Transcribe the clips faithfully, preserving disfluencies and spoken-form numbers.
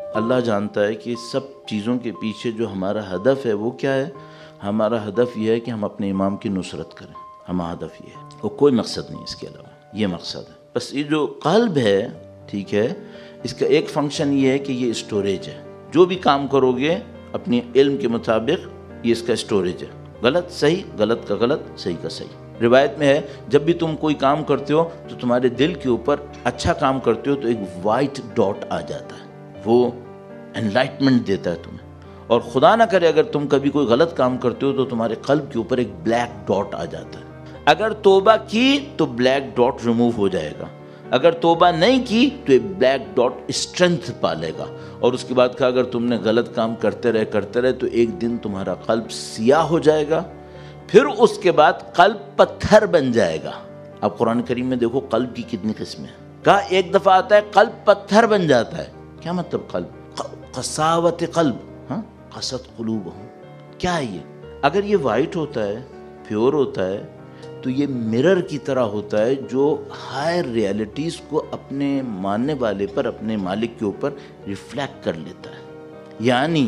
اللہ جانتا ہے کہ سب چیزوں کے پیچھے جو ہمارا ہدف ہے وہ کیا ہے. ہمارا ہدف یہ ہے کہ ہم اپنے امام کی نصرت کریں. ہمارا ہدف یہ ہے, وہ کوئی مقصد نہیں اس کے علاوہ. یہ مقصد ہے. بس یہ جو قلب ہے, ٹھیک ہے, اس کا ایک فنکشن یہ ہے کہ یہ اسٹوریج ہے. جو بھی کام کرو گے اپنے علم کے مطابق یہ اس کا اسٹوریج ہے. غلط صحیح, غلط کا غلط, صحیح کا صحیح. روایت میں ہے جب بھی تم کوئی کام کرتے ہو تو تمہارے دل کے اوپر اچھا کام کرتے ہو تو ایک وائٹ ڈاٹ آ جاتا ہے, وہ انلائٹمنٹ دیتا ہے تمہیں. اور خدا نہ کرے اگر تم کبھی کوئی غلط کام کرتے ہو تو تمہارے قلب کے اوپر ایک بلیک ڈاٹ آ جاتا ہے. اگر توبہ کی تو بلیک ڈاٹ ریموو ہو جائے گا, اگر توبہ نہیں کی تو ایک بلیک ڈاٹ اسٹرینتھ پالے گا. اور اس کے بعد کہا اگر تم نے غلط کام کرتے رہے کرتے رہے تو ایک دن تمہارا قلب سیاہ ہو جائے گا, پھر اس کے بعد قلب پتھر بن جائے گا. اب قرآن کریم میں دیکھو قلب کی کتنی قسمیں ہیں. کہا ایک دفعہ آتا ہے قلب پتھر بن جاتا ہے. کیا مطلب قلب؟ قساوت قلب, ہاں, قست قلوبہم. کیا ہے یہ؟ اگر یہ وائٹ ہوتا ہے, پیور ہوتا ہے, تو یہ مرر کی طرح ہوتا ہے جو ہائر ریالٹیز کو اپنے ماننے والے پر, اپنے مالک کے اوپر ریفلیکٹ کر لیتا ہے. یعنی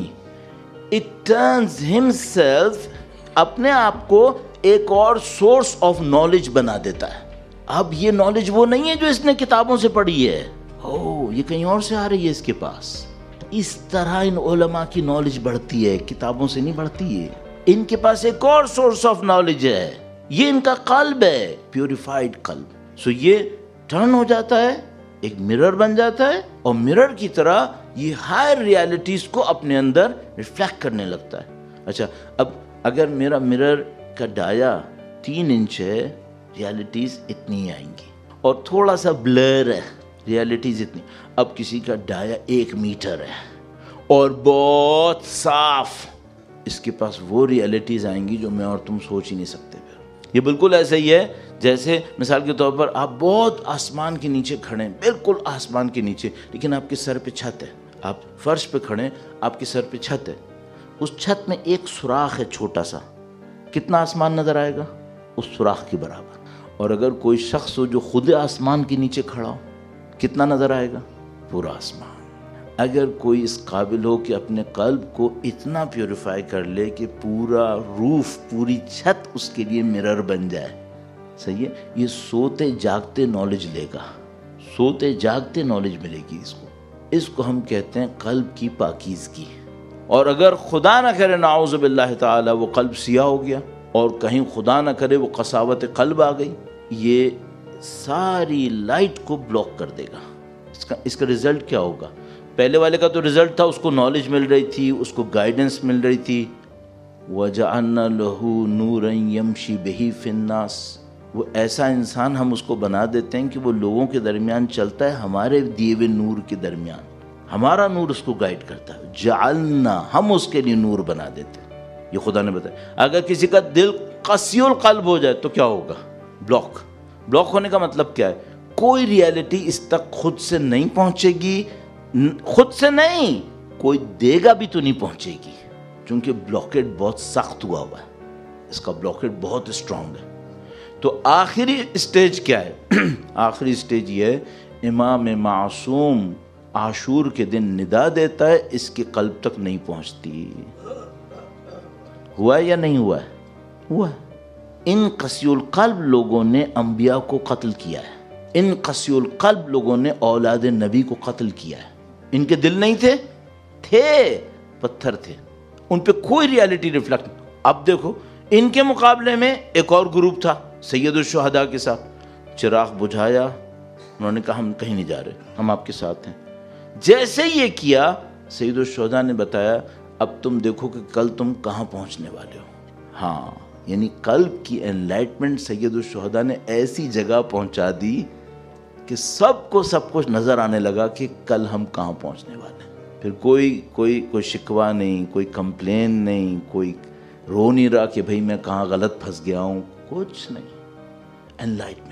it turns himself, اپنے آپ کو ایک اور سورس آف نالج بنا دیتا ہے. اب یہ نالج وہ نہیں ہے جو اس نے کتابوں سے پڑھی ہے, او یہ کہیں اور سے آ رہی ہے اس کے پاس. اس طرح ان علماء کی نالج بڑھتی ہے, کتابوں سے نہیں بڑھتی ہے. ان کے پاس ایک اور سورس آف نالج ہے, یہ ان کا قلب ہے, پیوریفائڈ قلب. سو یہ ٹرن ہو جاتا ہے, ایک مرر بن جاتا ہے, اور مرر کی طرح یہ ہائر ریالٹیز کو اپنے اندر ریفلیکٹ کرنے لگتا ہے. اچھا, اب اگر میرا مرر کا ڈایا تین انچ ہے, ریالٹیز اتنی آئیں گی, اور تھوڑا سا بلر ہے, ریالٹیز اتنی. اب کسی کا ڈایا ایک میٹر ہے اور بہت صاف, اس کے پاس وہ ریالٹیز آئیں گی جو میں اور تم سوچ ہی نہیں سکتے. یہ بالکل ایسا ہی ہے جیسے مثال کے طور پر آپ بہت آسمان کے نیچے کھڑے ہیں, بالکل آسمان کے نیچے, لیکن آپ کے سر پہ چھت ہے. آپ فرش پہ کھڑے ہیں, آپ کے سر پہ چھت ہے, اس چھت میں ایک سوراخ ہے چھوٹا سا, کتنا آسمان نظر آئے گا؟ اس سوراخ کے برابر. اور اگر کوئی شخص ہو جو خود آسمان کے نیچے کھڑا ہو, کتنا نظر آئے گا؟ پورا آسمان. اگر کوئی اس قابل ہو کہ اپنے قلب کو اتنا پیوریفائی کر لے کہ پورا روف, پوری چھت اس کے لیے مرر بن جائے, صحیح ہے, یہ سوتے جاگتے نالج لے گا, سوتے جاگتے نالج ملے گی اس کو. اس کو ہم کہتے ہیں قلب کی پاکیزگی. اور اگر خدا نہ کرے نعوذ باللہ تعالی وہ قلب سیاہ ہو گیا, اور کہیں خدا نہ کرے وہ قساوت قلب آ گئی, یہ ساری لائٹ کو بلاک کر دے گا. اس کا اس کا رزلٹ کیا ہوگا؟ پہلے والے کا تو رزلٹ تھا, اس کو نالج مل رہی تھی, اس کو گائیڈنس مل رہی تھی. وَجَعَلْنَا لَهُ نُورًا يَمْشِي بِهِ فِي النَّاسِ, وہ ایسا انسان ہم اس کو بنا دیتے ہیں کہ وہ لوگوں کے درمیان چلتا ہے, ہمارے دیے ہوئے نور کے درمیان, ہمارا نور اس کو گائیڈ کرتا ہے. جعلنا, ہم اس کے لیے نور بنا دیتے ہیں. یہ خدا نے بتایا. اگر کسی کا دل قسی القلب ہو جائے تو کیا ہوگا؟ بلاک. بلاک ہونے کا مطلب کیا ہے؟ کوئی ریالٹی اس تک خود سے نہیں پہنچے گی, خود سے نہیں, کوئی دے گا بھی تو نہیں پہنچے گی, چونکہ بلاکیٹ بہت سخت ہوا ہوا ہے, اس کا بلاکیٹ بہت اسٹرانگ ہے. تو آخری اسٹیج کیا ہے؟ آخری اسٹیج یہ ہے, امام معصوم عاشور کے دن ندا دیتا ہے, اس کے قلب تک نہیں پہنچتی. ہوا ہے یا نہیں ہوا ہے؟ ہوا ہے. ان قسی القلب لوگوں نے انبیاء کو قتل کیا ہے, ان قسی القلب لوگوں نے اولاد نبی کو قتل کیا ہے. ان کے دل نہیں تھے؟ تھے, پتھر تھے, ان پہ کوئی ریالٹی ریفلیکٹ. اب دیکھو ان کے مقابلے میں ایک اور گروپ تھا سید الشہداء کے ساتھ, چراغ بجھایا, انہوں نے کہا ہم کہیں نہیں جا رہے, ہم آپ کے ساتھ ہیں. جیسے یہ کیا, سید الشہداء نے بتایا اب تم دیکھو کہ کل تم کہاں پہنچنے والے ہو. ہاں, یعنی قلب کی انلائٹمنٹ سید الشہداء نے ایسی جگہ پہنچا دی کہ سب کو سب کچھ نظر آنے لگا کہ کل ہم کہاں پہنچنے والے ہیں. پھر کوئی کوئی کوئی شکوہ نہیں, کوئی کمپلین نہیں, کوئی رو نہیں رہا کہ بھئی میں کہاں غلط پھنس گیا ہوں, کچھ نہیں. انلائٹمنٹ.